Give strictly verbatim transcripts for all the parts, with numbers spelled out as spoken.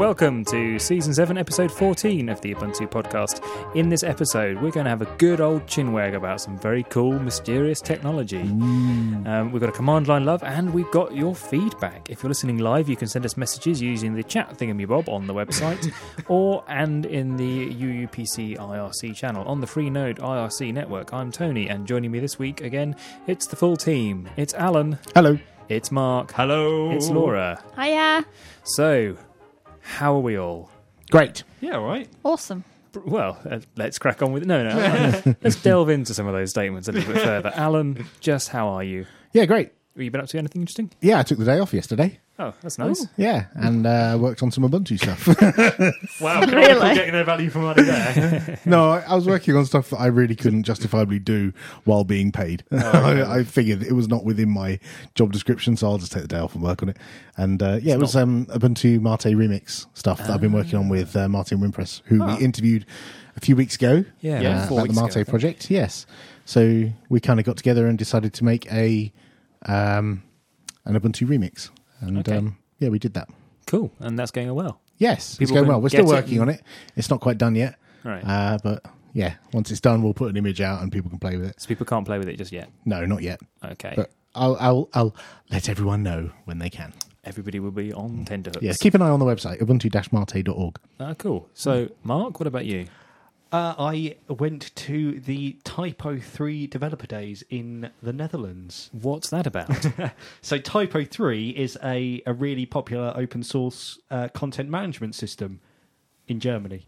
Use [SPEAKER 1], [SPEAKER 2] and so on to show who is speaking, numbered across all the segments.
[SPEAKER 1] welcome to Season seven, Episode fourteen of the Ubuntu Podcast. In this episode, we're going to have a good old chinwag about some very cool, mysterious technology. Mm. Um, we've got a command line love, and we've got your feedback. If you're listening live, you can send us messages using the chat thingamabob on the website, or and in the U U P C I R C channel on the Freenode I R C network. I'm Tony, and joining me this week, again, it's the full team. It's Alan.
[SPEAKER 2] Hello.
[SPEAKER 1] It's Mark.
[SPEAKER 3] Hello.
[SPEAKER 1] It's Laura.
[SPEAKER 4] Hiya.
[SPEAKER 1] So, how are we all?
[SPEAKER 2] Great.
[SPEAKER 3] Yeah, all right.
[SPEAKER 4] Awesome.
[SPEAKER 1] Well, uh, let's crack on with it. No, no. Let's delve into some of those statements a little bit further. Alan, just how are you?
[SPEAKER 2] Yeah, great.
[SPEAKER 1] Have you been up to anything interesting?
[SPEAKER 2] Yeah, I took the day off yesterday.
[SPEAKER 1] Oh, that's nice.
[SPEAKER 2] Ooh. Yeah, and uh, worked on some Ubuntu stuff.
[SPEAKER 3] Wow,
[SPEAKER 4] Really?
[SPEAKER 3] people getting their value for money there.
[SPEAKER 2] No, I, I was working on stuff that I really couldn't justifiably do while being paid.
[SPEAKER 1] Oh,
[SPEAKER 2] I, I figured it was not within my job description, so I'll just take the day off and work on it. And uh, yeah, it's it was not... um, Ubuntu Mate remix stuff that uh, I've been working on with uh, Martin Wimpress, who oh. we interviewed a few weeks ago.
[SPEAKER 1] Yeah,
[SPEAKER 2] uh,
[SPEAKER 1] yeah
[SPEAKER 2] about the Mate ago, project. Yes, so we kind of got together and decided to make a um, an Ubuntu remix, and.
[SPEAKER 1] Okay.
[SPEAKER 2] Um, Yeah, we did that.
[SPEAKER 1] Cool, and that's going well.
[SPEAKER 2] Yes,
[SPEAKER 1] People
[SPEAKER 2] it's going well. We're still working
[SPEAKER 1] it
[SPEAKER 2] on it. It's not quite done yet.
[SPEAKER 1] Right.
[SPEAKER 2] Uh, but yeah, once it's done, we'll put an image out and people can play with it.
[SPEAKER 1] So people can't play with it just yet?
[SPEAKER 2] No, not yet.
[SPEAKER 1] Okay.
[SPEAKER 2] But I'll I'll, I'll let everyone know when they can.
[SPEAKER 1] Everybody will be on tenterhooks.
[SPEAKER 2] Yeah, keep an eye on the website, ubuntu dash mate dot org.
[SPEAKER 1] Ah, cool. So, Mark, what about you?
[SPEAKER 3] Uh, I went to the Typo three Developer Days in the Netherlands.
[SPEAKER 1] What's that about?
[SPEAKER 3] So Typo three is a, a really popular open source uh, content management system in Germany.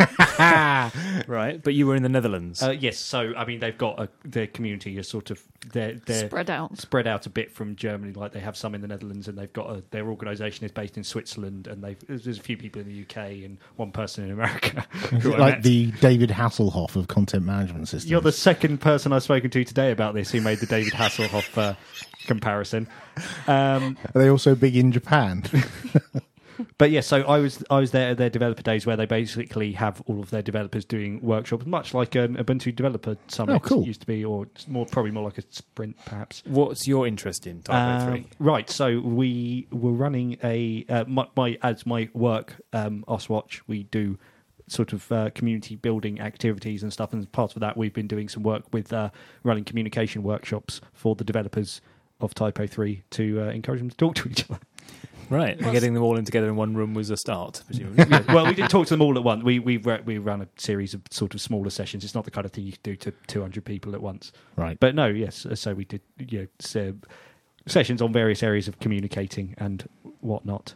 [SPEAKER 1] Right, but you were in the Netherlands.
[SPEAKER 3] Uh, yes, so I mean they've got a, their community is sort of they're, they're
[SPEAKER 4] spread out,
[SPEAKER 3] spread out a bit from Germany. Like they have some in the Netherlands, and they've got a, their organisation is based in Switzerland, and they've there's a few people in the U K and one person in America.
[SPEAKER 2] Like the David Hasselhoff of content management systems.
[SPEAKER 3] You're the second person I've spoken to today about this who made the David Hasselhoff uh, comparison. Um,
[SPEAKER 2] Are they also big in Japan?
[SPEAKER 3] But yeah, so I was I was there at their developer days where they basically have all of their developers doing workshops, much like an Ubuntu Developer Summit
[SPEAKER 2] oh, cool.
[SPEAKER 3] used to be, or more probably more like a sprint, perhaps.
[SPEAKER 1] What's your interest in Typo
[SPEAKER 3] um,
[SPEAKER 1] three?
[SPEAKER 3] Right, so we were running a uh, my, my as my work um, Oswatch, we do sort of uh, community building activities and stuff, and as part of that, we've been doing some work with uh, running communication workshops for the developers of Typo three to uh, encourage them to talk to each other.
[SPEAKER 1] Right, and getting them all in together in one room was a start, presumably.
[SPEAKER 3] Yeah, well, we didn't talk to them all at once. We we we ran a series of sort of smaller sessions. It's not the kind of thing you could do to two hundred people at once.
[SPEAKER 2] Right.
[SPEAKER 3] But no, yes. So we did you know, so sessions on various areas of communicating and whatnot.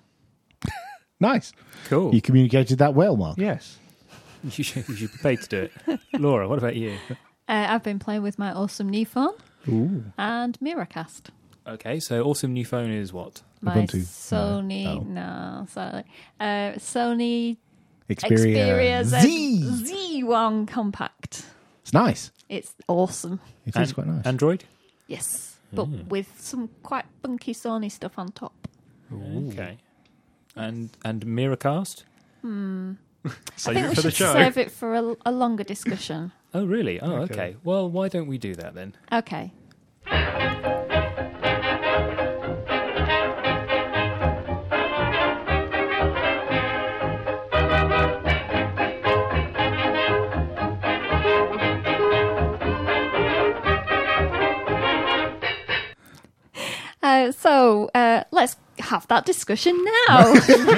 [SPEAKER 2] Nice.
[SPEAKER 1] Cool.
[SPEAKER 2] You communicated that well, Mark.
[SPEAKER 3] Yes.
[SPEAKER 1] You should, you should be paid to do it. Laura, what about you?
[SPEAKER 4] Uh, I've been playing with my awesome new phone
[SPEAKER 2] Ooh.
[SPEAKER 4] and Miracast.
[SPEAKER 1] Okay, so awesome new phone is what?
[SPEAKER 4] My
[SPEAKER 2] Ubuntu.
[SPEAKER 4] Sony,
[SPEAKER 2] No.
[SPEAKER 4] no, sorry, uh, Sony
[SPEAKER 2] Xperia,
[SPEAKER 4] Xperia
[SPEAKER 2] Z.
[SPEAKER 4] Z one Compact.
[SPEAKER 2] It's nice.
[SPEAKER 4] It's awesome.
[SPEAKER 2] It
[SPEAKER 1] and,
[SPEAKER 2] is quite nice.
[SPEAKER 1] Android?
[SPEAKER 4] Yes, but
[SPEAKER 1] Mm.
[SPEAKER 4] with some quite funky Sony stuff on top.
[SPEAKER 1] Ooh. Okay. And and Miracast?
[SPEAKER 4] Hmm.
[SPEAKER 3] Save
[SPEAKER 4] I think
[SPEAKER 3] it
[SPEAKER 4] we
[SPEAKER 3] for the
[SPEAKER 4] should
[SPEAKER 3] show.
[SPEAKER 4] save it for a, a longer discussion.
[SPEAKER 1] Oh, really? Oh, okay.
[SPEAKER 3] Okay.
[SPEAKER 1] Well, why don't we do that then?
[SPEAKER 4] Okay. Uh, so uh, let's have that discussion now.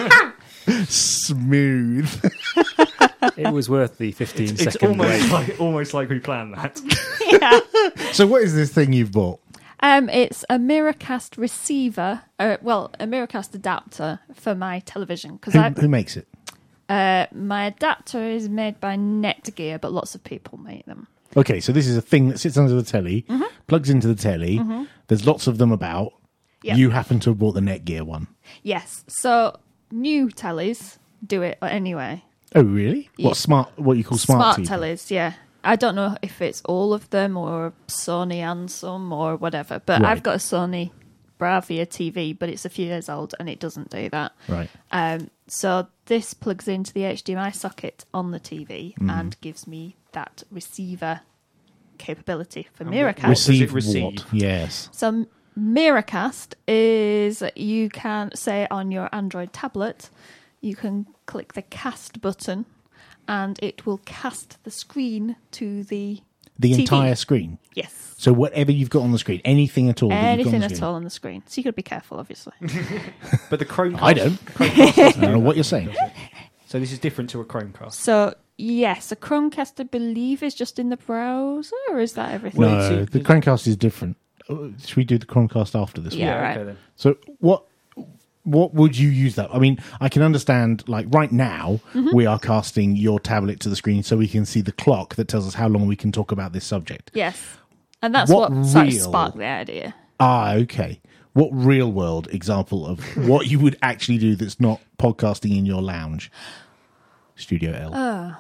[SPEAKER 2] Smooth.
[SPEAKER 1] It was worth the fifteen
[SPEAKER 3] It's, it's
[SPEAKER 1] second
[SPEAKER 3] almost
[SPEAKER 1] wait.
[SPEAKER 3] like almost like we planned that.
[SPEAKER 4] Yeah.
[SPEAKER 2] So what is this thing you've bought?
[SPEAKER 4] Um, it's a Miracast receiver, uh, well, a Miracast adapter for my television. Because
[SPEAKER 2] Who,
[SPEAKER 4] I,
[SPEAKER 2] who makes it?
[SPEAKER 4] uh, my adapter is made by Netgear, but lots of people make them.
[SPEAKER 2] Okay, so this is a thing that sits under the telly,
[SPEAKER 4] Mm-hmm.
[SPEAKER 2] plugs into the telly.
[SPEAKER 4] Mm-hmm.
[SPEAKER 2] There's lots of them about.
[SPEAKER 4] Yep.
[SPEAKER 2] You happen to have bought the Netgear one.
[SPEAKER 4] Yes. So new tellies do it anyway.
[SPEAKER 2] Oh, really?
[SPEAKER 4] Yeah.
[SPEAKER 2] What smart? What you call smart,
[SPEAKER 4] Smart
[SPEAKER 2] T V?
[SPEAKER 4] tellies, yeah. I don't know if it's all of them or Sony and some or whatever, but
[SPEAKER 2] Right.
[SPEAKER 4] I've got a Sony Bravia T V, but it's a few years old and it doesn't do that.
[SPEAKER 2] Right.
[SPEAKER 4] Um, so this plugs into the H D M I socket on the T V
[SPEAKER 2] Mm.
[SPEAKER 4] and gives me that receiver capability for
[SPEAKER 3] And what-
[SPEAKER 4] Miracast.
[SPEAKER 3] what does it
[SPEAKER 2] Receive
[SPEAKER 3] receive?
[SPEAKER 2] what? Yes.
[SPEAKER 4] So Miracast is you can say on your Android tablet, you can click the cast button, and it will cast the screen to the
[SPEAKER 2] The
[SPEAKER 4] T V.
[SPEAKER 2] entire screen.
[SPEAKER 4] Yes.
[SPEAKER 2] So whatever you've got on the screen, anything at all. that you've got on
[SPEAKER 4] Anything
[SPEAKER 2] the
[SPEAKER 4] at
[SPEAKER 2] screen.
[SPEAKER 4] all on the screen. So you got to be careful, obviously.
[SPEAKER 3] But the Chromecast...
[SPEAKER 2] I don't.
[SPEAKER 3] Chromecast
[SPEAKER 2] I
[SPEAKER 3] doesn't
[SPEAKER 2] don't know
[SPEAKER 3] do
[SPEAKER 2] what
[SPEAKER 3] that.
[SPEAKER 2] you're saying.
[SPEAKER 3] So this is different to a Chromecast.
[SPEAKER 4] So, yes, a Chromecast, I believe, is just in the browser, or is that everything?
[SPEAKER 3] Well,
[SPEAKER 2] No,
[SPEAKER 3] it's-
[SPEAKER 2] the Chromecast is different. Uh, Should we do the Chromecast after this
[SPEAKER 4] Yeah,
[SPEAKER 2] one?
[SPEAKER 4] right.
[SPEAKER 3] okay then.
[SPEAKER 2] So what what would you use that? I mean, I can understand, like, right now,
[SPEAKER 4] Mm-hmm.
[SPEAKER 2] we are casting your tablet to the screen so we can see the clock that tells us how long we can talk about this subject.
[SPEAKER 4] Yes. And that's
[SPEAKER 2] What
[SPEAKER 4] what, sort of
[SPEAKER 2] real-
[SPEAKER 4] sparked the idea.
[SPEAKER 2] Ah, okay. What real-world example of what you would actually do that's not podcasting in your lounge? Studio L.
[SPEAKER 4] Oh.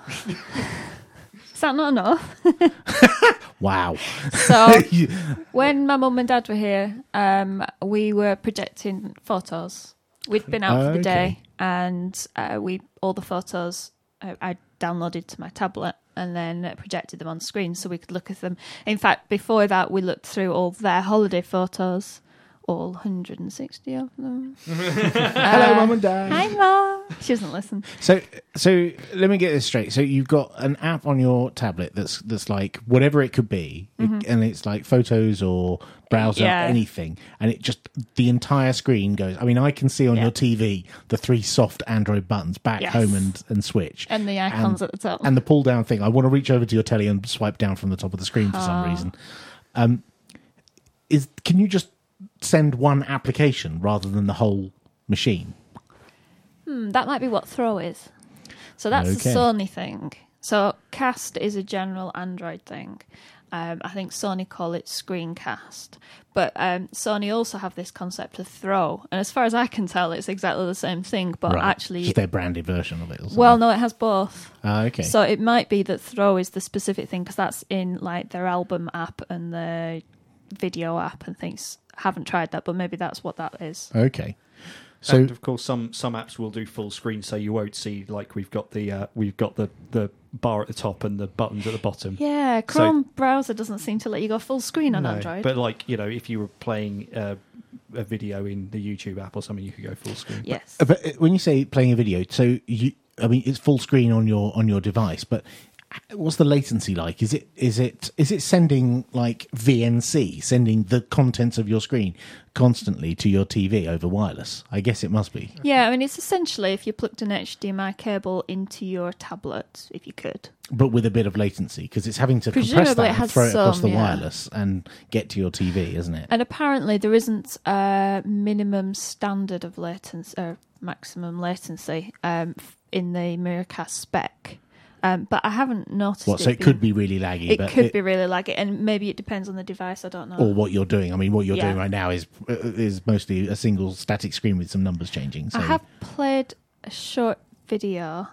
[SPEAKER 4] Is that not enough?
[SPEAKER 2] Wow.
[SPEAKER 4] So, when my mum and dad were here, um, we were projecting photos. We'd been out for the
[SPEAKER 2] Okay.
[SPEAKER 4] day, and uh, we all the photos I, I downloaded to my tablet and then projected them on screen so we could look at them. In fact, before that, we looked through all their holiday photos, all one hundred sixty of them.
[SPEAKER 2] Hello, Mum and Dad.
[SPEAKER 4] Hi, Mum. She doesn't listen.
[SPEAKER 2] So, so let me get this straight. So you've got an app on your tablet that's that's like whatever it could be, it- and it's like photos or browser,
[SPEAKER 4] Yeah.
[SPEAKER 2] anything, and it just the entire screen goes. I mean, I can see on
[SPEAKER 4] Yeah.
[SPEAKER 2] your T V the three soft Android buttons, back,
[SPEAKER 4] Yes.
[SPEAKER 2] home, and and switch,
[SPEAKER 4] And the icons
[SPEAKER 2] And-
[SPEAKER 4] at the top.
[SPEAKER 2] and the pull down thing. I want to reach over to your telly and swipe down from the top of the screen for some
[SPEAKER 4] Ah.
[SPEAKER 2] reason. Um, is can you just send one application rather than the whole machine?
[SPEAKER 4] Hmm, that might be what Throw is. So that's
[SPEAKER 2] Okay.
[SPEAKER 4] a Sony thing. So Cast is a general Android thing. Um, I think Sony call it Screencast. But um, Sony also have this concept of Throw. And as far as I can tell, it's exactly the same thing. But
[SPEAKER 2] Right.
[SPEAKER 4] actually,
[SPEAKER 2] just their branded version of it. Or something.
[SPEAKER 4] well, no, it has both.
[SPEAKER 2] Ah, okay.
[SPEAKER 4] So it might be that Throw is the specific thing because that's in like their album app and the video app and things. Haven't tried that, but maybe that's what that is.
[SPEAKER 2] Okay. So
[SPEAKER 3] And of course, some some apps will do full screen, so you won't see like we've got the uh, we've got the, the bar at the top and the buttons at the bottom.
[SPEAKER 4] Yeah, Chrome browser doesn't seem to let you go full screen on
[SPEAKER 3] No,
[SPEAKER 4] Android.
[SPEAKER 3] But like you know, if you were playing uh, a video in the YouTube app or something, you could go full screen.
[SPEAKER 4] Yes.
[SPEAKER 2] Uh, But uh, when you say playing a video, so you, I mean, it's full screen on your on your device. But what's the latency like? Is it is it is it sending like V N C, sending the contents of your screen constantly to your T V over wireless? I guess it must be.
[SPEAKER 4] Yeah, I mean, it's essentially if you plugged an H D M I cable into your tablet, if you could.
[SPEAKER 2] But with a bit of latency, because it's having to compress
[SPEAKER 4] Presumably
[SPEAKER 2] that
[SPEAKER 4] it
[SPEAKER 2] and
[SPEAKER 4] has
[SPEAKER 2] throw it across
[SPEAKER 4] some,
[SPEAKER 2] the
[SPEAKER 4] yeah.
[SPEAKER 2] wireless and get to your T V, isn't it?
[SPEAKER 4] And apparently there isn't a minimum standard of latency, or maximum latency, um, f- in the Miracast spec. Um, but I haven't noticed
[SPEAKER 2] What?
[SPEAKER 4] it
[SPEAKER 2] So it
[SPEAKER 4] being-
[SPEAKER 2] could be really laggy.
[SPEAKER 4] It
[SPEAKER 2] but
[SPEAKER 4] could
[SPEAKER 2] it-
[SPEAKER 4] be really laggy, and maybe it depends on the device, I don't know.
[SPEAKER 2] or what you're doing. I mean, what you're
[SPEAKER 4] Yeah.
[SPEAKER 2] doing right now is uh, is mostly a single static screen with some numbers changing. So
[SPEAKER 4] I have played a short video.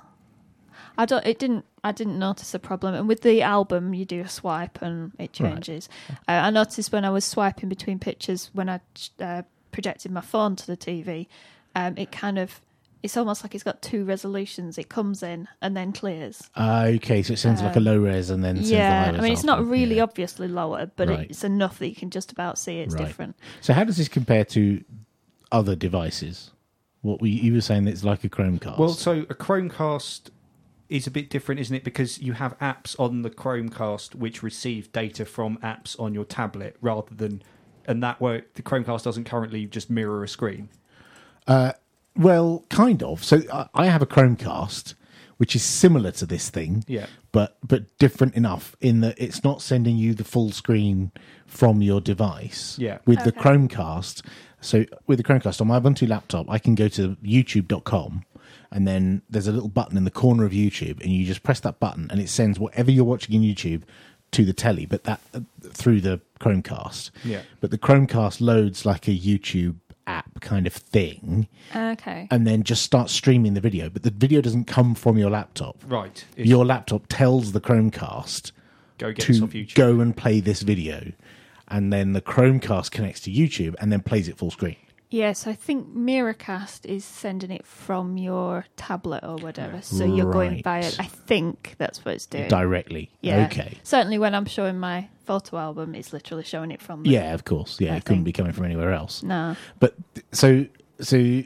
[SPEAKER 4] I don't. It didn't. I didn't notice a problem. And with the album, you do a swipe and it
[SPEAKER 2] Right.
[SPEAKER 4] changes. Uh, I noticed when I was swiping between pictures when I uh, projected my phone to the T V, um, it kind of. It's almost like it's got two resolutions. It comes in and then clears.
[SPEAKER 2] Ah, okay, so it sends like a
[SPEAKER 4] Um,
[SPEAKER 2] low res and then sends the
[SPEAKER 4] Yeah,
[SPEAKER 2] high
[SPEAKER 4] I
[SPEAKER 2] res
[SPEAKER 4] mean it's not
[SPEAKER 2] after.
[SPEAKER 4] really
[SPEAKER 2] Yeah.
[SPEAKER 4] obviously lower, but
[SPEAKER 2] Right.
[SPEAKER 4] it's enough that you can just about see it's
[SPEAKER 2] Right.
[SPEAKER 4] different.
[SPEAKER 2] So how does this compare to other devices? What we you were saying that it's like a Chromecast.
[SPEAKER 3] Well, so a Chromecast is a bit different, isn't it? Because you have apps on the Chromecast which receive data from apps on your tablet rather than, and that way the Chromecast doesn't currently just mirror a screen.
[SPEAKER 2] uh, well, kind of. So I, I have a Chromecast, which is similar to this thing.
[SPEAKER 3] Yeah.
[SPEAKER 2] But but different enough in that it's not sending you the full screen from your device.
[SPEAKER 3] Yeah.
[SPEAKER 2] With the
[SPEAKER 4] Okay.
[SPEAKER 2] Chromecast, so with the Chromecast on my Ubuntu laptop, I can go to youtube dot com and then there's a little button in the corner of YouTube and you just press that button and it sends whatever you're watching in YouTube to the telly, but that uh, through the Chromecast.
[SPEAKER 3] Yeah.
[SPEAKER 2] But the Chromecast loads like a YouTube app kind of thing
[SPEAKER 4] Okay.
[SPEAKER 2] and then just starts streaming the video, but the video doesn't come from your laptop.
[SPEAKER 3] Right. It's
[SPEAKER 2] Your laptop tells the Chromecast
[SPEAKER 3] go get this
[SPEAKER 2] to
[SPEAKER 3] off YouTube.
[SPEAKER 2] go and play this video, and then the Chromecast connects to YouTube and then plays it full screen.
[SPEAKER 4] Yes, I think Miracast is sending it from your tablet or whatever. So you're going
[SPEAKER 2] Right.
[SPEAKER 4] by it. I think that's what it's doing.
[SPEAKER 2] Directly.
[SPEAKER 4] Yeah.
[SPEAKER 2] Okay.
[SPEAKER 4] Certainly when I'm showing my photo album, it's literally showing it from the...
[SPEAKER 2] Yeah, of course. Yeah,
[SPEAKER 4] I
[SPEAKER 2] it couldn't
[SPEAKER 4] think.
[SPEAKER 2] be coming from anywhere else.
[SPEAKER 4] No.
[SPEAKER 2] But so so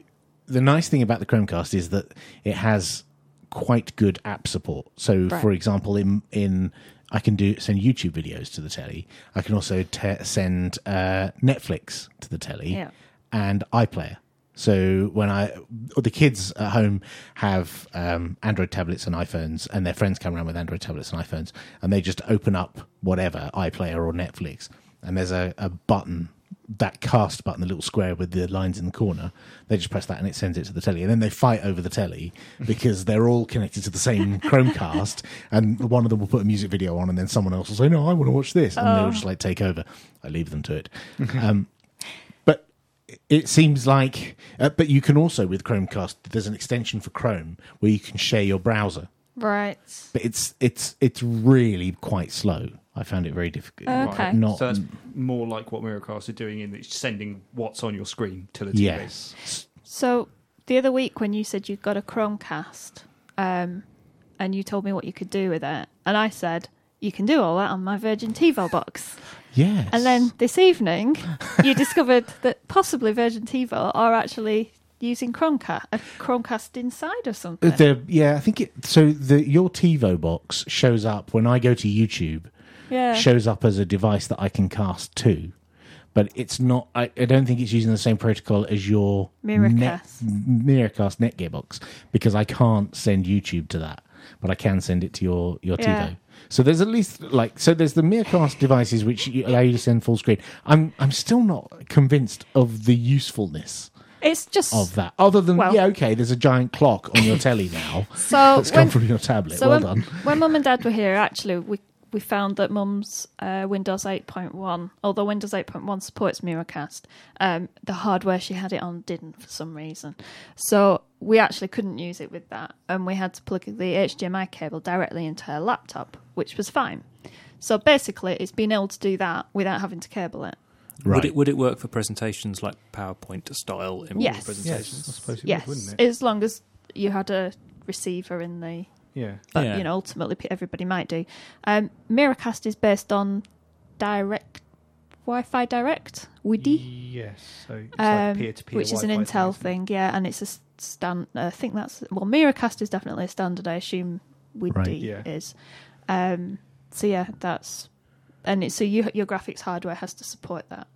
[SPEAKER 2] the nice thing about the Chromecast is that it has quite good app support. So,
[SPEAKER 4] Right.
[SPEAKER 2] for example, in in I can do send YouTube videos to the telly. I can also te- send uh, Netflix to the telly
[SPEAKER 4] Yeah.
[SPEAKER 2] and iPlayer. So when I, the kids at home have um, Android tablets and iPhones, and their friends come around with Android tablets and iPhones, and they just open up whatever, iPlayer or Netflix, and there's a, a button, that cast button, the little square with the lines in the corner. They just press that and it sends it to the telly, and then they fight over the telly because they're all connected to the same Chromecast, and one of them will put a music video on, and then someone else will say, "No, I want to watch this," and
[SPEAKER 4] Oh.
[SPEAKER 2] they'll just like take over. I leave them to it. um, but it seems like, uh, but you can also with Chromecast, there's an extension for Chrome where you can share your browser,
[SPEAKER 4] Right.
[SPEAKER 2] but it's it's it's really quite slow. I found it very difficult.
[SPEAKER 4] Okay.
[SPEAKER 2] Not
[SPEAKER 3] So that's more like what Miracast are doing in that it's sending what's on your screen to the T V.
[SPEAKER 2] yes.
[SPEAKER 4] So the other week when you said you got a Chromecast, um, and you told me what you could do with it, and I said you can do all that on my Virgin TiVo box.
[SPEAKER 2] Yes.
[SPEAKER 4] And then this evening, you discovered that possibly Virgin TiVo are actually using Chromecast, a Chromecast inside or something.
[SPEAKER 2] The, yeah, I think it. So the your TiVo box shows up when I go to YouTube.
[SPEAKER 4] yeah.
[SPEAKER 2] Shows up as a device that I can cast to, but it's not. I, I don't think it's using the same protocol as your
[SPEAKER 4] Miracast.
[SPEAKER 2] Net, Miracast Netgear box because I can't send YouTube to that, but I can send it to your your
[SPEAKER 4] Yeah.
[SPEAKER 2] TiVo. So there's at least like so there's the Miracast devices which allow you to send full screen. I'm I'm still not convinced of the usefulness
[SPEAKER 4] It's just
[SPEAKER 2] of that. Other than
[SPEAKER 4] Well-
[SPEAKER 2] yeah, okay, there's a giant clock on your telly now
[SPEAKER 4] so
[SPEAKER 2] that's come
[SPEAKER 4] when,
[SPEAKER 2] from your tablet.
[SPEAKER 4] so
[SPEAKER 2] well
[SPEAKER 4] when,
[SPEAKER 2] done.
[SPEAKER 4] when Mum and Dad were here, actually, we we found that Mum's uh, Windows eight point one, although Windows eight point one supports Miracast, um, the hardware she had it on didn't for some reason. So we actually couldn't use it with that, and we had to plug the H D M I cable directly into her laptop, which was fine. So basically, it's been able to do that without having to cable it.
[SPEAKER 2] Right.
[SPEAKER 1] Would it would it work for presentations like PowerPoint style image
[SPEAKER 4] Yes.
[SPEAKER 1] presentations?
[SPEAKER 3] I suppose it
[SPEAKER 4] Yes,
[SPEAKER 3] would, wouldn't it?
[SPEAKER 4] as long as you had a receiver in the.
[SPEAKER 3] Yeah.
[SPEAKER 4] But
[SPEAKER 1] Yeah.
[SPEAKER 4] you know, ultimately, p- everybody might do. Um, Miracast is based on direct Wi-Fi Direct W I D I.
[SPEAKER 3] Yes. So it's
[SPEAKER 4] Um,
[SPEAKER 3] like peer-to-peer
[SPEAKER 4] which is an
[SPEAKER 3] Wi-Fi
[SPEAKER 4] Intel
[SPEAKER 3] isn't it?
[SPEAKER 4] thing, yeah, and it's a stand. I think that's well, Miracast is definitely a standard. I assume W I D I
[SPEAKER 2] Right.
[SPEAKER 3] Yeah.
[SPEAKER 4] is. Um, so yeah, that's and it's, so you, your graphics hardware has to support that,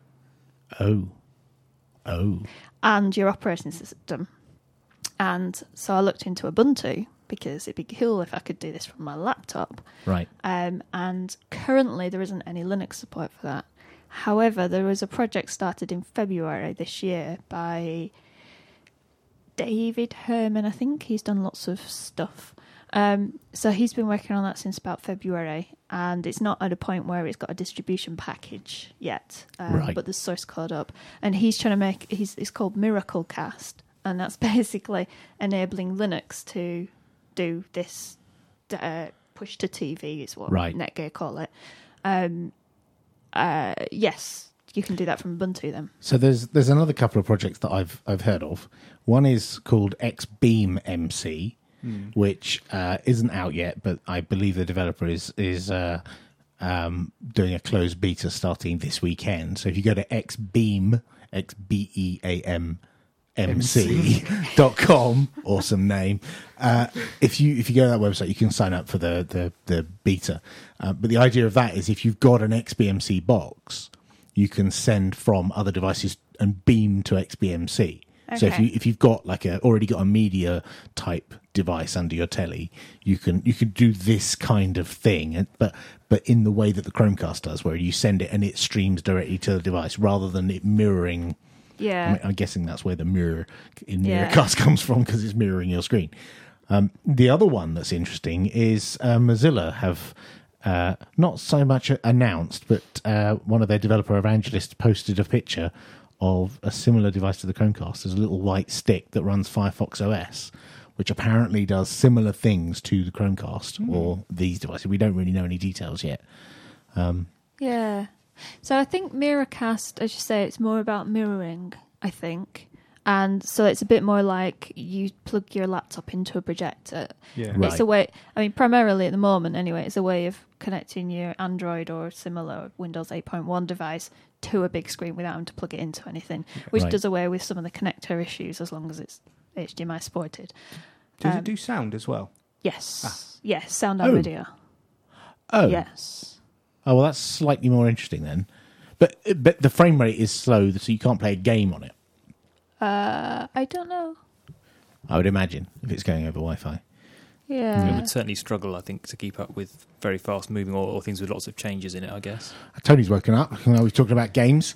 [SPEAKER 2] Oh. Oh.
[SPEAKER 4] and your operating system. And so I looked into Ubuntu because it'd be cool if I could do this from my laptop.
[SPEAKER 2] Right.
[SPEAKER 4] Um, and currently there isn't any Linux support for that. However, there was a project started in February this year by David Herman, I think. He's done lots of stuff. Um, so he's been working on that since about February, and it's not at a point where it's got a distribution package yet, um,
[SPEAKER 2] Right.
[SPEAKER 4] but there's source code up. And he's trying to make, he's, it's called Miraclecast, and that's basically enabling Linux to do this uh, push to T V is what
[SPEAKER 2] Right.
[SPEAKER 4] Netgear call it. Um, uh, yes, you can do that from Ubuntu then.
[SPEAKER 2] So there's there's another couple of projects that I've I've heard of. One is called XBeam M C, which uh, isn't out yet, but I believe the developer is is uh, um, doing a closed beta starting this weekend. So if you go to xbeam x b e a m m c dot com, awesome name. Uh, if you if you go to that website, you can sign up for the the, the beta. Uh, but the idea of that is if you've got an X B M C box, you can send from other devices and beam to X B M C. So if
[SPEAKER 4] Okay.
[SPEAKER 2] you if you've got like a already got a media type device under your telly, you can you can do this kind of thing, and, but but in the way that the Chromecast does, where you send it and it streams directly to the device rather than it mirroring.
[SPEAKER 4] Yeah.
[SPEAKER 2] I mean, I'm guessing that's where the mirror in
[SPEAKER 4] Yeah.
[SPEAKER 2] Miracast comes from because it's mirroring your screen. Um, the other one that's interesting is uh, Mozilla have uh, not so much announced, but uh, one of their developer evangelists posted a picture of a similar device to the Chromecast. There's a little white stick that runs Firefox O S, which apparently does similar things to the Chromecast
[SPEAKER 4] Hmm.
[SPEAKER 2] or these devices. We don't really know any details yet.
[SPEAKER 4] Yeah. So I think Miracast, as you say, it's more about mirroring, I think. And so it's a bit more like you plug your laptop into a projector.
[SPEAKER 3] Yeah.
[SPEAKER 2] Right.
[SPEAKER 4] It's a way, I mean, primarily at the moment anyway, it's a way of connecting your Android or similar Windows eight point one device to a big screen without having to plug it into anything, which
[SPEAKER 2] Right.
[SPEAKER 4] does away with some of the connector issues as long as it's H D M I supported.
[SPEAKER 3] Does
[SPEAKER 4] Um,
[SPEAKER 3] it do sound as well?
[SPEAKER 4] Yes.
[SPEAKER 3] Ah.
[SPEAKER 4] Yes, sound and
[SPEAKER 2] Oh.
[SPEAKER 4] video.
[SPEAKER 2] Oh,
[SPEAKER 4] Yes.
[SPEAKER 2] oh, well, that's slightly more interesting then. But but the frame rate is slow, so you can't play a game on it.
[SPEAKER 4] Uh, I don't know.
[SPEAKER 2] I would imagine if it's going over Wi-Fi.
[SPEAKER 1] It
[SPEAKER 4] Yeah.
[SPEAKER 1] would certainly struggle, I think, to keep up with very fast moving or, or things with lots of changes in it, I guess.
[SPEAKER 2] Tony's woken up. Now we're talking about games.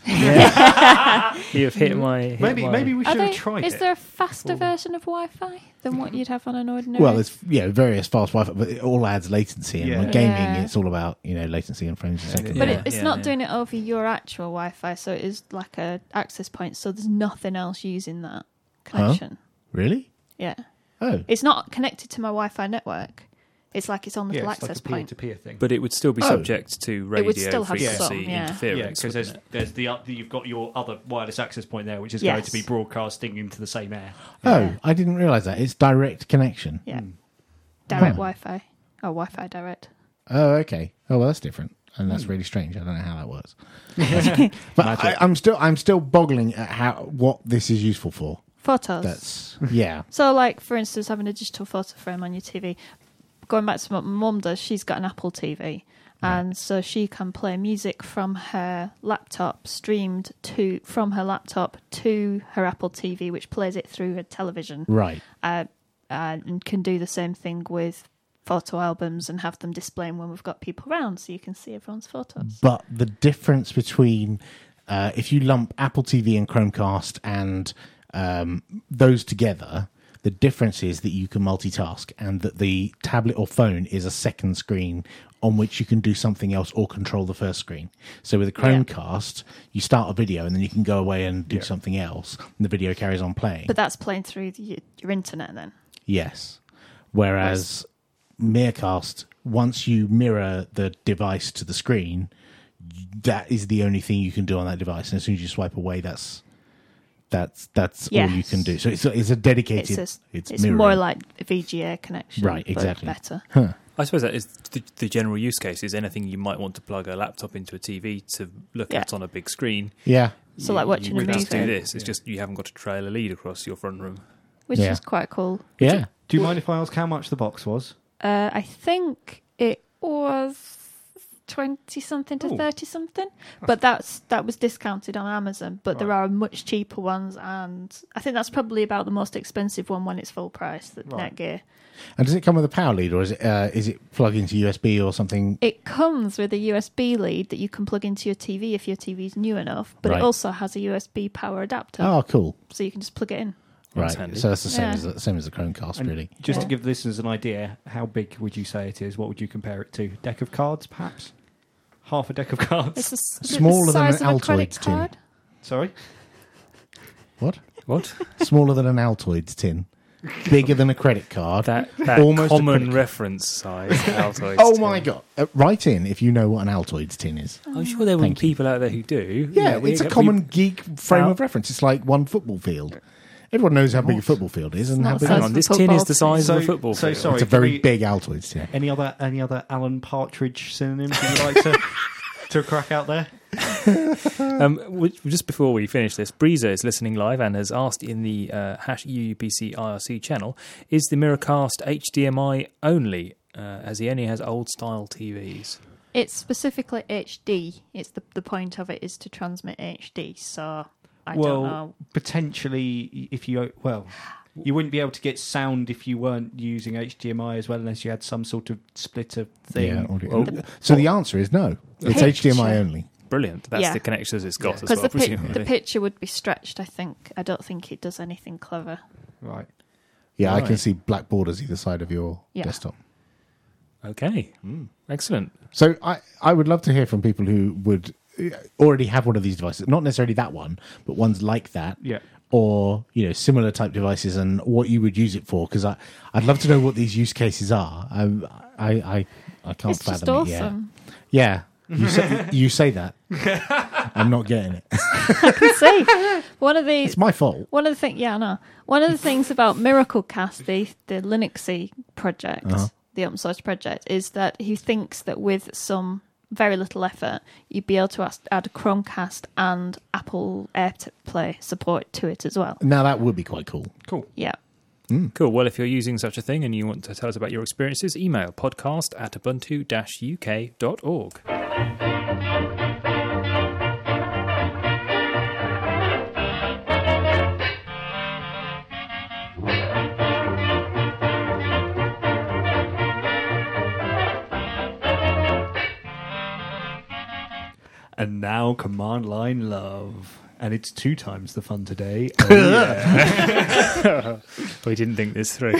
[SPEAKER 1] You have hit my. Hit
[SPEAKER 3] Maybe
[SPEAKER 1] my-
[SPEAKER 3] maybe we
[SPEAKER 4] Are
[SPEAKER 3] should have
[SPEAKER 4] they-
[SPEAKER 3] tried
[SPEAKER 4] is
[SPEAKER 3] it.
[SPEAKER 4] there a faster
[SPEAKER 3] before.
[SPEAKER 4] version of Wi-Fi than what you'd have on an ordinary?
[SPEAKER 2] Well, there's yeah various fast Wi-Fi, but it all adds latency. And
[SPEAKER 3] Yeah.
[SPEAKER 2] with gaming,
[SPEAKER 4] Yeah.
[SPEAKER 2] it's all about you know latency and frames a second.
[SPEAKER 4] But
[SPEAKER 1] Yeah,
[SPEAKER 4] it, it's
[SPEAKER 1] yeah,
[SPEAKER 4] not
[SPEAKER 1] yeah.
[SPEAKER 4] doing it over your actual Wi-Fi, so it is like a access point. So there's nothing else using that connection.
[SPEAKER 2] Really?
[SPEAKER 4] Yeah,
[SPEAKER 2] Oh,
[SPEAKER 4] it's not connected to my Wi-Fi network. It's like its own little
[SPEAKER 3] yeah, it's like
[SPEAKER 4] access
[SPEAKER 3] a
[SPEAKER 4] point.
[SPEAKER 3] peer-to-peer thing.
[SPEAKER 1] But it would still be
[SPEAKER 2] Oh.
[SPEAKER 1] subject to radio
[SPEAKER 4] It would still have
[SPEAKER 1] frequency
[SPEAKER 4] some, yeah.
[SPEAKER 1] interference.
[SPEAKER 3] yeah, because there's
[SPEAKER 1] wouldn't it?
[SPEAKER 3] there's the up, you've got your other wireless access point there, which is
[SPEAKER 4] Yes.
[SPEAKER 3] going to be broadcasting into the same air.
[SPEAKER 2] oh,
[SPEAKER 4] Yeah.
[SPEAKER 2] I didn't realise that. It's direct connection.
[SPEAKER 4] Yeah,
[SPEAKER 3] Hmm.
[SPEAKER 4] direct
[SPEAKER 2] Huh.
[SPEAKER 4] Wi-Fi or Wi-Fi direct.
[SPEAKER 2] Oh, okay. Oh, well, that's different, and that's really strange. I don't know how that works. but I, I'm still, I'm still boggling at how what this is useful for.
[SPEAKER 4] Photos.
[SPEAKER 2] That's yeah.
[SPEAKER 4] So, like for instance, having a digital photo frame on your T V. Going back to what my mum does, she's got an Apple T V, and so she can play music from her laptop, streamed to from her laptop to her Apple T V, which plays it through her television,
[SPEAKER 2] Right.
[SPEAKER 4] uh, and can do the same thing with photo albums and have them displaying when we've got people around, so you can see everyone's photos.
[SPEAKER 2] But the difference between uh, if you lump Apple T V and Chromecast and um, those together, the difference is that you can multitask and that the tablet or phone is a second screen on which you can do something else or control the first screen. So with a Chromecast, you start a video and then you can go away and do
[SPEAKER 3] Yeah.
[SPEAKER 2] something else and the video carries on playing.
[SPEAKER 4] But that's playing through the, your internet then.
[SPEAKER 2] Yes. Whereas Miracast, once you mirror the device to the screen, that is the only thing you can do on that device. And as soon as you swipe away, that's that's that's all you
[SPEAKER 4] Yes.
[SPEAKER 2] can do. So it's a, it's a dedicated.
[SPEAKER 4] It's, a,
[SPEAKER 2] it's
[SPEAKER 4] it's
[SPEAKER 2] mirroring.
[SPEAKER 4] more like a V G A connection,
[SPEAKER 2] Right,
[SPEAKER 4] but
[SPEAKER 2] exactly.
[SPEAKER 4] better.
[SPEAKER 2] Huh.
[SPEAKER 1] I suppose that is the, the general use case. Is anything you might want to plug a laptop into a T V to look
[SPEAKER 4] Yeah.
[SPEAKER 1] at on a big screen.
[SPEAKER 2] Yeah.
[SPEAKER 4] So
[SPEAKER 1] you,
[SPEAKER 4] like watching
[SPEAKER 1] you
[SPEAKER 4] a
[SPEAKER 1] could just do
[SPEAKER 4] movie.
[SPEAKER 1] this. It's just you haven't got to trail a lead across your front room.
[SPEAKER 4] Which
[SPEAKER 2] Yeah.
[SPEAKER 4] is quite cool.
[SPEAKER 2] Yeah.
[SPEAKER 3] Do you mind if I ask how much the box was?
[SPEAKER 4] Uh, I think it was twenty something to
[SPEAKER 3] Ooh.
[SPEAKER 4] thirty something, but that's that was discounted on Amazon. But there
[SPEAKER 3] Right.
[SPEAKER 4] are much cheaper ones, and I think that's probably about the most expensive one when it's full price. The
[SPEAKER 3] Right.
[SPEAKER 4] Netgear.
[SPEAKER 2] And does it come with a power lead, or is it uh, is it plug into U S B or something?
[SPEAKER 4] It comes with a U S B lead that you can plug into your T V if your T V is new enough, but
[SPEAKER 2] Right.
[SPEAKER 4] it also has a U S B power adapter,
[SPEAKER 2] Oh, cool.
[SPEAKER 4] so you can just plug it in.
[SPEAKER 1] That's
[SPEAKER 2] Right.
[SPEAKER 1] handy.
[SPEAKER 2] So that's the same
[SPEAKER 4] Yeah.
[SPEAKER 2] as the same as the Chromecast,
[SPEAKER 3] And
[SPEAKER 2] really.
[SPEAKER 3] Just to
[SPEAKER 4] Yeah.
[SPEAKER 3] give listeners an idea, how big would you say it is? What would you compare it to? Deck of cards, perhaps? Half a deck of cards?
[SPEAKER 4] It's the s- is it
[SPEAKER 2] Smaller
[SPEAKER 4] the
[SPEAKER 2] than
[SPEAKER 4] size
[SPEAKER 2] an
[SPEAKER 4] of a credit
[SPEAKER 2] Altoids tin.
[SPEAKER 4] card.
[SPEAKER 3] Sorry?
[SPEAKER 2] What?
[SPEAKER 1] What?
[SPEAKER 2] Smaller than an Altoids tin, bigger than a credit card.
[SPEAKER 1] That, that
[SPEAKER 2] Almost a
[SPEAKER 1] common
[SPEAKER 2] credit-
[SPEAKER 1] reference size. Altoids
[SPEAKER 2] Oh
[SPEAKER 1] tin.
[SPEAKER 2] my god! Uh, write in if you know what an Altoids tin is.
[SPEAKER 1] I'm sure there will be
[SPEAKER 2] Thank you.
[SPEAKER 1] people out there who do.
[SPEAKER 2] Yeah,
[SPEAKER 1] You know, we
[SPEAKER 2] it's a
[SPEAKER 1] get-
[SPEAKER 2] common
[SPEAKER 1] we-
[SPEAKER 2] geek frame
[SPEAKER 1] Al-
[SPEAKER 2] of reference. It's like one football field. Everyone knows how big a football field is, and
[SPEAKER 4] It's
[SPEAKER 2] how
[SPEAKER 4] not
[SPEAKER 2] big.
[SPEAKER 4] the
[SPEAKER 1] Hang
[SPEAKER 4] size
[SPEAKER 1] on,
[SPEAKER 4] of
[SPEAKER 1] this
[SPEAKER 4] a
[SPEAKER 1] tin is the
[SPEAKER 4] football
[SPEAKER 1] size of a
[SPEAKER 3] So-
[SPEAKER 1] football
[SPEAKER 3] so
[SPEAKER 1] field.
[SPEAKER 3] sorry.
[SPEAKER 2] It's a
[SPEAKER 3] can
[SPEAKER 2] very
[SPEAKER 3] we-
[SPEAKER 2] big Altoids tin.
[SPEAKER 3] Any other any other Alan Partridge synonyms you'd like to, to crack out there?
[SPEAKER 1] Um, w- just before we finish this, Breezer is listening live and has asked in the uh, hash U U P C I R C channel, is the Miracast H D M I only, uh, as he only has old-style T Vs?
[SPEAKER 4] It's specifically H D. It's the the point of it is to transmit H D. So I
[SPEAKER 3] well,
[SPEAKER 4] don't know.
[SPEAKER 3] potentially, if you well, you wouldn't be able to get sound if you weren't using H D M I as well, unless you had some sort of splitter thing.
[SPEAKER 2] Yeah. audio-
[SPEAKER 1] Well,
[SPEAKER 2] so the answer is no. It's H D M I
[SPEAKER 4] Picture.
[SPEAKER 2] only.
[SPEAKER 1] Brilliant. That's
[SPEAKER 4] Yeah.
[SPEAKER 1] the connections it's got
[SPEAKER 3] Yeah.
[SPEAKER 1] as
[SPEAKER 4] Because
[SPEAKER 1] well,
[SPEAKER 4] the, pi-
[SPEAKER 1] presumably.
[SPEAKER 4] the picture would be stretched, I think. I don't think it does anything clever.
[SPEAKER 3] Right.
[SPEAKER 2] Yeah, I can
[SPEAKER 1] Right.
[SPEAKER 2] see black borders either side of your
[SPEAKER 4] Yeah.
[SPEAKER 2] desktop.
[SPEAKER 1] Okay. Excellent.
[SPEAKER 2] So I, I would love to hear from people who would uh, already have one of these devices, not necessarily that one, but ones like that,
[SPEAKER 3] Yeah.
[SPEAKER 2] or you know similar type devices, and what you would use it for. Because I I'd love to know what these use cases are. I I I, I can't
[SPEAKER 4] It's just
[SPEAKER 2] fathom it yet.
[SPEAKER 4] awesome.
[SPEAKER 2] Yeah, you say you say that. I'm not getting it.
[SPEAKER 4] I can see. One of the
[SPEAKER 2] It's my fault.
[SPEAKER 4] One of the things, yeah, I know. One of the things about Miraclecast, the the Linuxy project,
[SPEAKER 2] Uh-huh.
[SPEAKER 4] the open source project is that he thinks that with some very little effort, you'd be able to add Chromecast and Apple AirPlay support to it as well.
[SPEAKER 2] Now that would be quite cool.
[SPEAKER 3] Cool.
[SPEAKER 4] Yeah.
[SPEAKER 1] Mm. Cool. Well, if you're using such a thing and you want to tell us about your experiences, email podcast at ubuntu dash u k dot org.
[SPEAKER 3] And now Command Line Love. And it's two times the fun today. Oh, yeah.
[SPEAKER 1] We didn't think this through.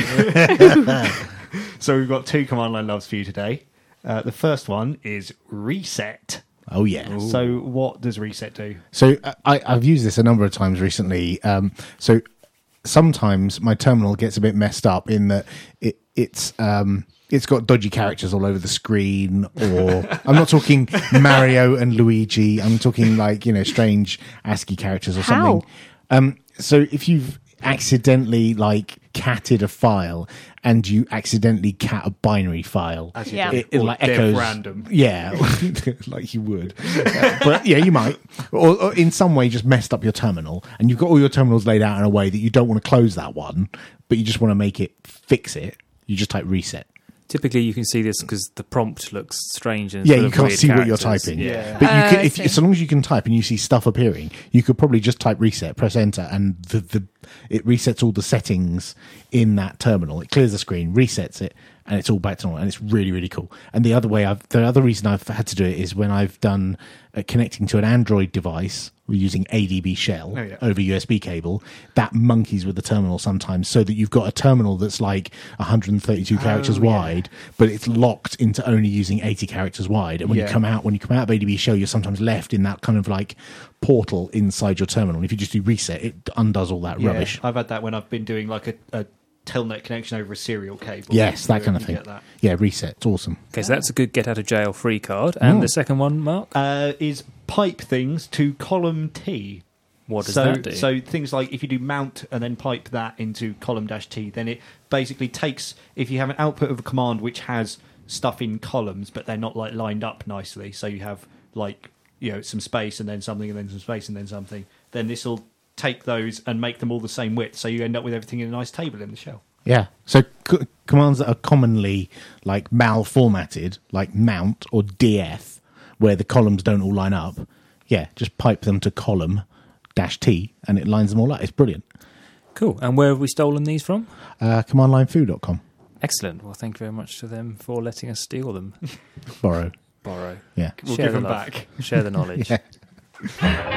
[SPEAKER 3] So we've got two Command Line Loves for you today. Uh, the first one is Reset.
[SPEAKER 2] Oh, yeah.
[SPEAKER 3] Ooh. So what does Reset do?
[SPEAKER 2] So uh, I, I've used this a number of times recently. Um, so sometimes my terminal gets a bit messed up in that it, it's... Um, it's got dodgy characters all over the screen, or I'm not talking Mario and Luigi. I'm talking like, you know, strange ASCII characters or
[SPEAKER 4] How?
[SPEAKER 2] something. Um, so if you've accidentally like catted a file and you accidentally cat a binary file,
[SPEAKER 3] As you
[SPEAKER 4] Yeah.
[SPEAKER 3] do.
[SPEAKER 2] it, it
[SPEAKER 3] Or
[SPEAKER 2] like
[SPEAKER 3] dev
[SPEAKER 2] echoes
[SPEAKER 3] random.
[SPEAKER 2] Yeah, like you would. Uh, but yeah, you might, or, or in some way just messed up your terminal, and you've got all your terminals laid out in a way that you don't want to close that one, but you just want to make it fix it. You just type reset.
[SPEAKER 1] Typically, you can see this because the prompt looks strange. And
[SPEAKER 2] Yeah,
[SPEAKER 1] full
[SPEAKER 2] you
[SPEAKER 1] of
[SPEAKER 2] can't
[SPEAKER 1] weird
[SPEAKER 2] see what you're
[SPEAKER 1] characters.
[SPEAKER 2] typing.
[SPEAKER 3] Yeah.
[SPEAKER 2] But you
[SPEAKER 4] Oh,
[SPEAKER 2] could,
[SPEAKER 4] I
[SPEAKER 2] if,
[SPEAKER 4] see.
[SPEAKER 2] so long as you can type and you see stuff appearing, you could probably just type reset, press enter, and the, the it resets all the settings in that terminal. It clears the screen, resets it, and it's all back to normal. And it's really, really cool. And the other way, I've the other reason I've had to do it is when I've done uh, connecting to an Android device. We're using A D B shell
[SPEAKER 3] Oh, yeah.
[SPEAKER 2] over U S B cable. That monkeys with the terminal sometimes, so that you've got a terminal that's like one hundred thirty-two characters
[SPEAKER 3] Oh, yeah.
[SPEAKER 2] wide, but it's locked into only using eighty characters wide. And when
[SPEAKER 3] Yeah.
[SPEAKER 2] you come out, when you come out of A D B shell, you're sometimes left in that kind of like portal inside your terminal. And if you just do reset, it undoes all that
[SPEAKER 3] Yeah,
[SPEAKER 2] rubbish.
[SPEAKER 3] I've had that when I've been doing like a, a telnet connection over a serial cable.
[SPEAKER 2] Yes, that
[SPEAKER 3] You
[SPEAKER 2] kind of thing.
[SPEAKER 3] get that.
[SPEAKER 2] Yeah, reset. It's awesome.
[SPEAKER 1] Okay, so that's a good get out of jail free card. And
[SPEAKER 2] Oh.
[SPEAKER 1] the second one, Mark,
[SPEAKER 3] Uh, is pipe things to column T.
[SPEAKER 1] what does
[SPEAKER 3] so,
[SPEAKER 1] that do?
[SPEAKER 3] So things like if you do mount and then pipe that into column dash T, then it basically takes, if you have an output of a command which has stuff in columns, but they're not like lined up nicely, so you have like, you know, some space and then something and then some space and then something, then this will take those and make them all the same width, so you end up with everything in a nice table in the shell.
[SPEAKER 2] Yeah. So c- commands that are commonly like malformatted, like mount or D F, where the columns don't all line up. Yeah, just pipe them to column dash T and it lines them all up. It's brilliant.
[SPEAKER 1] Cool. And where have we stolen these from?
[SPEAKER 2] Uh, command line foo dot com.
[SPEAKER 1] Excellent. Well, thank you very much to them for letting us steal them.
[SPEAKER 2] Borrow.
[SPEAKER 1] Borrow.
[SPEAKER 2] Yeah.
[SPEAKER 3] We'll
[SPEAKER 1] Share
[SPEAKER 3] give
[SPEAKER 1] the
[SPEAKER 3] them
[SPEAKER 1] love.
[SPEAKER 3] back.
[SPEAKER 1] Share the knowledge.
[SPEAKER 2] Yeah.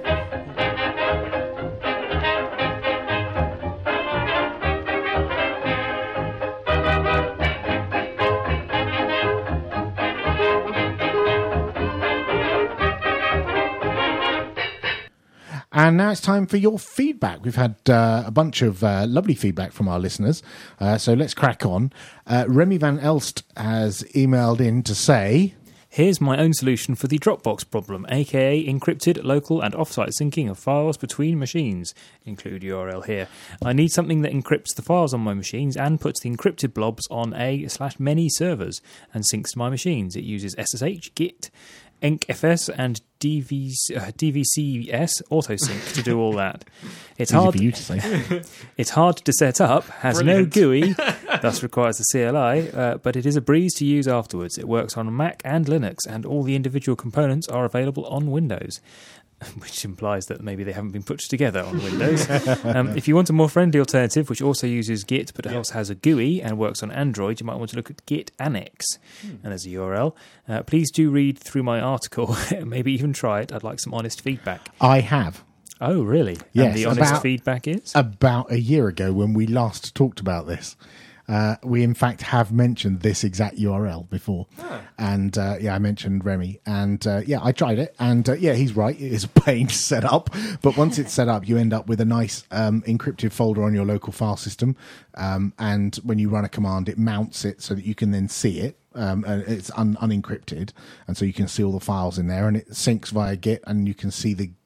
[SPEAKER 2] And now it's time for your feedback. We've had uh, a bunch of uh, lovely feedback from our listeners. Uh, so let's crack on. Uh, Remy Van Elst has emailed in to say...
[SPEAKER 1] Here's my own solution for the Dropbox problem, aka encrypted local and offsite syncing of files between machines. Include U R L here. I need something that encrypts the files on my machines and puts the encrypted blobs on a slash many servers and syncs to my machines. It uses S S H, Git, EncFS and D V C, uh, D V C S autosync to do all that. It's
[SPEAKER 2] Easy
[SPEAKER 1] hard
[SPEAKER 2] for you to say.
[SPEAKER 1] It's hard to set up, has
[SPEAKER 3] Brilliant.
[SPEAKER 1] no G U I, thus requires the C L I, uh, but it is a breeze to use afterwards. It works on Mac and Linux, and all the individual components are available on Windows, which implies that maybe they haven't been put together on Windows. um, if you want a more friendly alternative, which also uses Git, but it also has a G U I and works on Android, you might want to look at Git Annex, hmm. and there's a U R L. Uh, please do read through my article, maybe even try it. I'd like some honest feedback.
[SPEAKER 2] I have.
[SPEAKER 1] Oh, really?
[SPEAKER 2] Yes,
[SPEAKER 1] and the honest
[SPEAKER 2] about-
[SPEAKER 1] feedback is?
[SPEAKER 2] About a year ago when we last talked about this. Uh, we in fact have mentioned this exact U R L before, oh. and uh, yeah, I mentioned Remy, and uh, yeah, I tried it, and uh, yeah, he's right. It is a pain to set up, but once it's set up, you end up with a nice um, encrypted folder on your local file system, um, and when you run a command, it mounts it so that you can then see it. Um, and it's un- unencrypted, and so you can see all the files in there, and it syncs via Git, and you can see the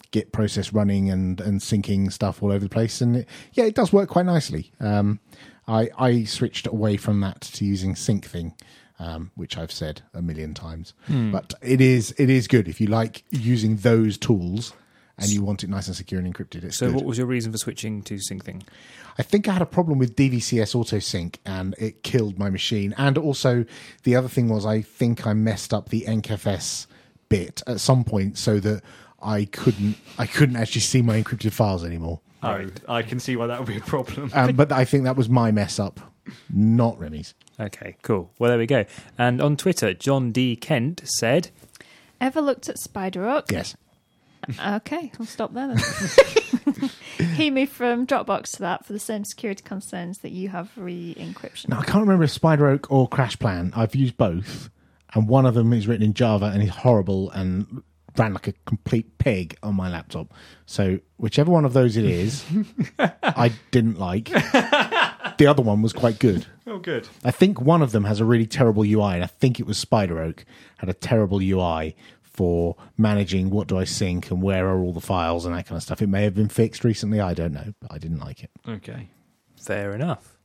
[SPEAKER 2] Git process running and, and syncing stuff all over the place. And it, yeah, it does work quite nicely. Um, I, I switched away from that to using SyncThing, um, which I've said a million times.
[SPEAKER 1] Hmm.
[SPEAKER 2] But it is it is good if you like using those tools and you want it nice and secure and encrypted. It's
[SPEAKER 1] So
[SPEAKER 2] good.
[SPEAKER 1] what was your reason for switching to SyncThing?
[SPEAKER 2] I think I had a problem with D V C S autosync and it killed my machine. And also the other thing was I think I messed up the N C F S bit at some point so that I couldn't I couldn't actually see my encrypted files anymore.
[SPEAKER 3] Oh, I can see why that would be a problem.
[SPEAKER 2] Um, but I think that was my mess up, not Remy's.
[SPEAKER 1] Okay, cool. Well, there we go. And on Twitter, John D. Kent said,
[SPEAKER 4] Ever looked at SpiderOak?
[SPEAKER 2] Yes.
[SPEAKER 4] Okay, I'll stop there then. He moved from Dropbox to that for the same security concerns that you have re-encryption.
[SPEAKER 2] Now, I can't remember if SpiderOak or CrashPlan. I've used both, and one of them is written in Java and is horrible and ran like a complete pig on my laptop. So whichever one of those it is, I didn't like. The other one was quite good.
[SPEAKER 3] Oh, good.
[SPEAKER 2] I think one of them has a really terrible U I, and I think it was SpiderOak had a terrible U I for managing what do I sync and where are all the files and that kind of stuff. It may have been fixed recently, I don't know, but I didn't like it.
[SPEAKER 3] Okay.
[SPEAKER 1] fair enough.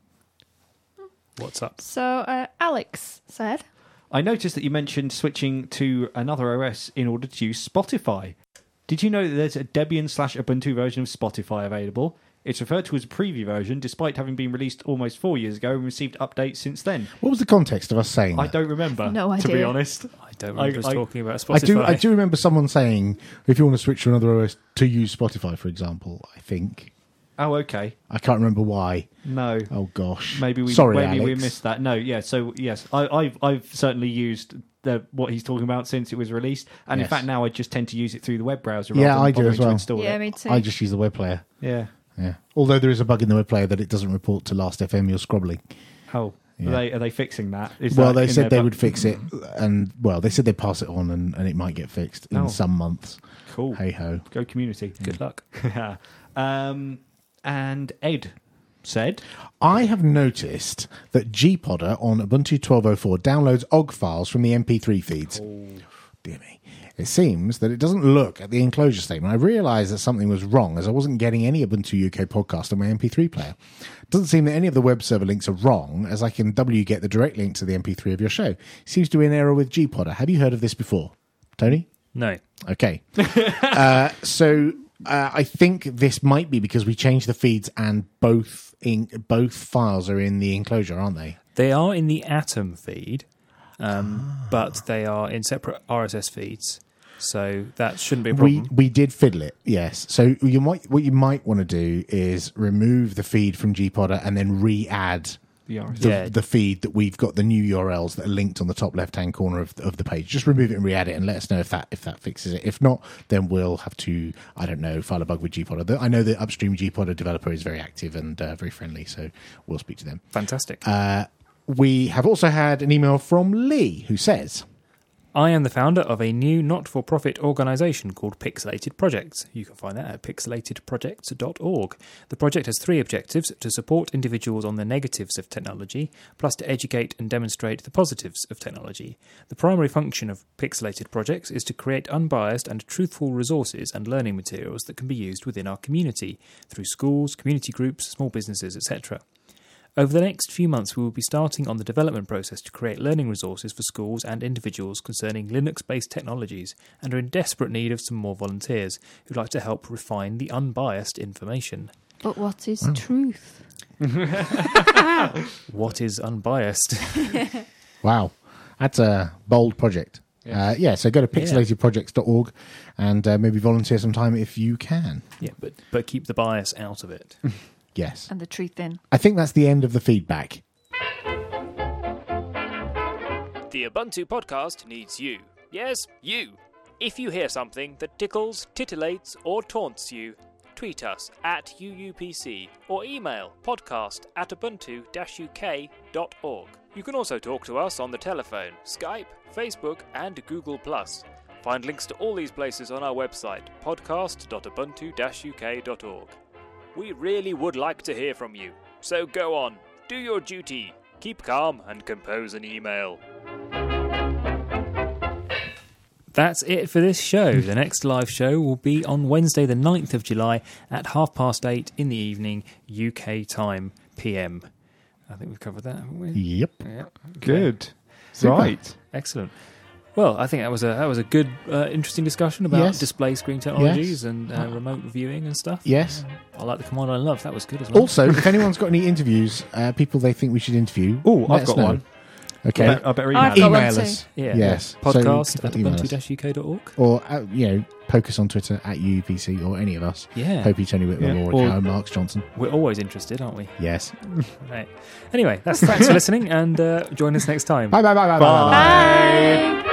[SPEAKER 1] What's up?
[SPEAKER 4] So uh, Alex said,
[SPEAKER 3] I noticed that you mentioned switching to another O S in order to use Spotify. Did you know that there's a Debian slash Ubuntu version of Spotify available? It's referred to as a preview version, despite having been released almost four years ago and received updates since then.
[SPEAKER 2] What was the context of us saying
[SPEAKER 3] I
[SPEAKER 2] that?
[SPEAKER 3] don't remember,
[SPEAKER 4] No
[SPEAKER 3] to be
[SPEAKER 4] idea.
[SPEAKER 3] honest.
[SPEAKER 1] I don't remember us
[SPEAKER 3] I- I-
[SPEAKER 1] talking about Spotify.
[SPEAKER 2] I do, I do remember someone saying, if you want to switch to another O S to use Spotify, for example, I think.
[SPEAKER 3] Oh, okay.
[SPEAKER 2] I can't remember why.
[SPEAKER 3] No.
[SPEAKER 2] Oh, gosh.
[SPEAKER 3] Maybe we
[SPEAKER 2] Sorry,
[SPEAKER 3] maybe
[SPEAKER 2] Alex.
[SPEAKER 3] we missed that. No, yeah. So yes, I, I've I've certainly used the what he's talking about since it was released, and
[SPEAKER 2] Yes.
[SPEAKER 3] in fact now I just tend to use it through the web browser.
[SPEAKER 2] Yeah,
[SPEAKER 3] rather than
[SPEAKER 2] I do
[SPEAKER 3] bothering
[SPEAKER 2] as well.
[SPEAKER 3] To install
[SPEAKER 4] yeah,
[SPEAKER 3] it.
[SPEAKER 4] me too.
[SPEAKER 2] I just use the web player.
[SPEAKER 3] Yeah.
[SPEAKER 2] Yeah. Although there is a bug in the web player that it doesn't report to Last F M you're scrobbling.
[SPEAKER 3] Oh,
[SPEAKER 2] Yeah.
[SPEAKER 3] are they are they fixing that? Is
[SPEAKER 2] Well,
[SPEAKER 3] that
[SPEAKER 2] they
[SPEAKER 3] in
[SPEAKER 2] said
[SPEAKER 3] their
[SPEAKER 2] they
[SPEAKER 3] bu-
[SPEAKER 2] would fix it, and well, they said they'd pass it on, and, and it might get fixed in
[SPEAKER 3] Oh.
[SPEAKER 2] some months.
[SPEAKER 3] Cool.
[SPEAKER 2] Hey ho!
[SPEAKER 3] Go community.
[SPEAKER 1] Good luck.
[SPEAKER 3] um, and Ed said,
[SPEAKER 2] I have noticed that Gpodder on Ubuntu twelve oh four downloads O G files from the M P three feeds. Dear me. It seems that it doesn't look at the enclosure statement. I realised that something was wrong, as I wasn't getting any Ubuntu U K podcast on my M P three player. It doesn't seem that any of the web server links are wrong, as I can wget the direct link to the M P three of your show. Seems to be an error with Gpodder. Have you heard of this before, Tony?
[SPEAKER 1] No.
[SPEAKER 2] Okay. uh, so uh, I think this might be because we changed the feeds and both in, both files are in the enclosure, aren't they?
[SPEAKER 1] They are in the Atom feed, um, but they are in separate R S S feeds. So that shouldn't be a
[SPEAKER 2] We
[SPEAKER 1] problem.
[SPEAKER 2] we did fiddle it, yes. So you might what you might want to do is remove the feed from Gpodder and then re-add
[SPEAKER 3] the R S S.
[SPEAKER 2] the,
[SPEAKER 1] Yeah.
[SPEAKER 2] the feed that we've got, the new U R Ls that are linked on the top left-hand corner of, of the page. Just remove it and re-add it, and let us know if that if that fixes it. If not, then we'll have to, I don't know, file a bug with Gpodder. The- I know the upstream Gpodder developer is very active and uh, very friendly, so we'll speak to them.
[SPEAKER 1] Fantastic.
[SPEAKER 2] Uh, we have also had an email from Lee, who says,
[SPEAKER 1] I am the founder of a new not-for-profit organisation called Pixelated Projects. You can find that at pixelated projects dot org. The project has three objectives: to support individuals on the negatives of technology, plus to educate and demonstrate the positives of technology. The primary function of Pixelated Projects is to create unbiased and truthful resources and learning materials that can be used within our community, through schools, community groups, small businesses, et cetera. Over the next few months, we will be starting on the development process to create learning resources for schools and individuals concerning Linux-based technologies, and are in desperate need of some more volunteers who'd like to help refine the unbiased information.
[SPEAKER 4] but what is truth?
[SPEAKER 1] What is unbiased?
[SPEAKER 2] wow, that's a bold project. Yeah, uh, yeah so go to pixelated projects dot org and uh, maybe volunteer some time if you can.
[SPEAKER 1] Yeah, but but keep the bias out of it.
[SPEAKER 2] Yes.
[SPEAKER 4] And the truth in.
[SPEAKER 2] I think that's the end of the feedback.
[SPEAKER 5] The Ubuntu podcast needs you. Yes, you. If you hear something that tickles, titillates, or taunts you, tweet us at U U P C or email podcast at ubuntu dash u k dot org. You can also talk to us on the telephone, Skype, Facebook, and Google plus. Find links to all these places on our website, podcast dot ubuntu dash u k dot org. We really would like to hear from you, so go on, do your duty, keep calm and compose an email.
[SPEAKER 1] that's it for this show. The next live show will be on Wednesday, the ninth of July at half past eight in the evening, U K time, P M. I think we've covered that, haven't we?
[SPEAKER 2] Yep.
[SPEAKER 1] Yeah. Okay.
[SPEAKER 3] Good.
[SPEAKER 2] Super.
[SPEAKER 3] Right.
[SPEAKER 1] Excellent. Well, I think that was a that was a good, uh, interesting discussion about
[SPEAKER 2] Yes.
[SPEAKER 1] display screen technologies
[SPEAKER 2] Yes.
[SPEAKER 1] and uh, remote viewing and stuff.
[SPEAKER 2] Yes.
[SPEAKER 1] I like the Command Line Love. That was good as well.
[SPEAKER 2] Also, if anyone's got any interviews, uh, people they think we should interview,
[SPEAKER 3] Oh,
[SPEAKER 2] let
[SPEAKER 3] I've
[SPEAKER 2] us
[SPEAKER 3] got
[SPEAKER 2] know.
[SPEAKER 3] one.
[SPEAKER 2] Okay.
[SPEAKER 3] I better, I better email.
[SPEAKER 4] I've got one
[SPEAKER 2] Email
[SPEAKER 4] too.
[SPEAKER 2] us.
[SPEAKER 1] yeah.
[SPEAKER 2] Yes.
[SPEAKER 1] Podcast
[SPEAKER 2] So,
[SPEAKER 1] at
[SPEAKER 2] email us.
[SPEAKER 1] ubuntu dash u k dot org.
[SPEAKER 2] Or, uh, you know, poke us on Twitter at U U P C or any of us.
[SPEAKER 1] Yeah.
[SPEAKER 2] Popey, Tony Whitwell,
[SPEAKER 3] Yeah.
[SPEAKER 2] Laura
[SPEAKER 3] Or-
[SPEAKER 2] Cow, Marks Johnson.
[SPEAKER 1] We're always interested, aren't we?
[SPEAKER 2] Yes.
[SPEAKER 1] Right. Anyway, that's thanks for listening and uh, join us next time.
[SPEAKER 2] Bye, bye, bye, bye, bye, bye.
[SPEAKER 3] Bye.
[SPEAKER 2] bye.
[SPEAKER 4] Bye.